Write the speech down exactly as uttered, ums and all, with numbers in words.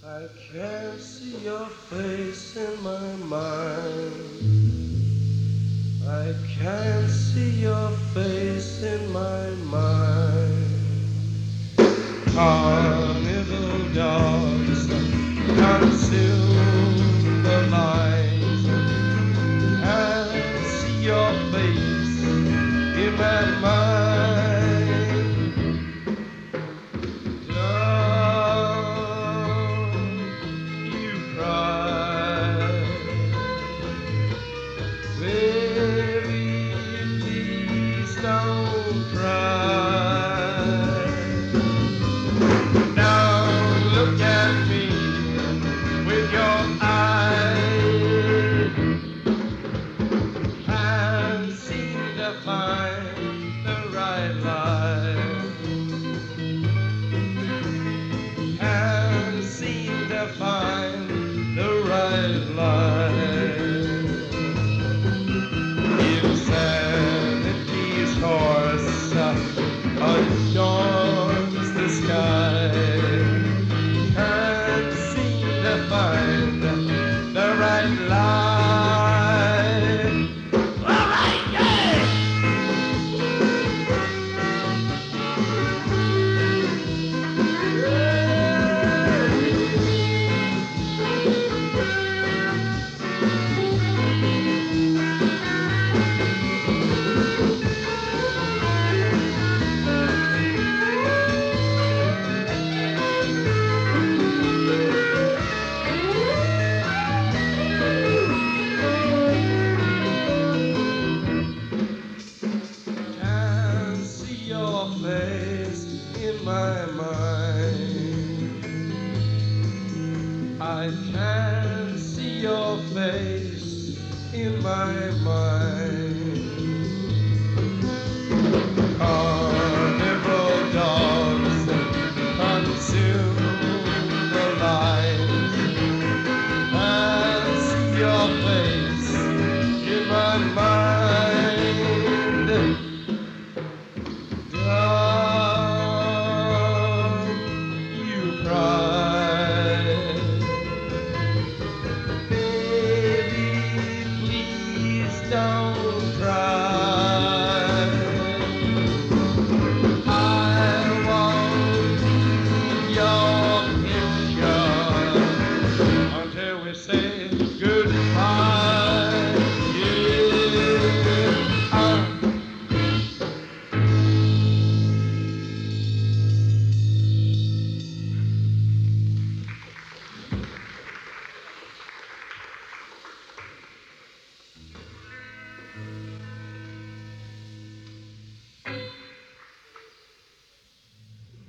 I can't see your face in my mind. I can't see your face in my mind. Carnival dogs consume the lines. Can't see your face in my mind. Don't you cry, baby, please don't cry. Now look at me with your eyes. Can't seem to find the right line. Can't seem to find the right line. Insanity's horse adorns the sky. Can't seem to find the right line. All right, yeah! Can't see your face in my mind. I can't see your face in my mind.